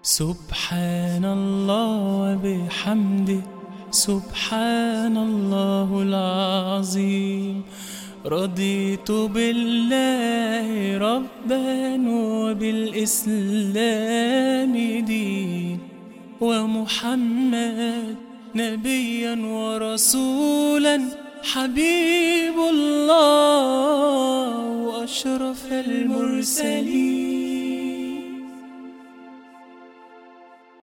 سبحان الله وبحمده، سبحان الله العظيم. رضيت بالله ربا وبالإسلام دين، ومحمد نبيا ورسولا، حبيب الله وأشرف المرسلين.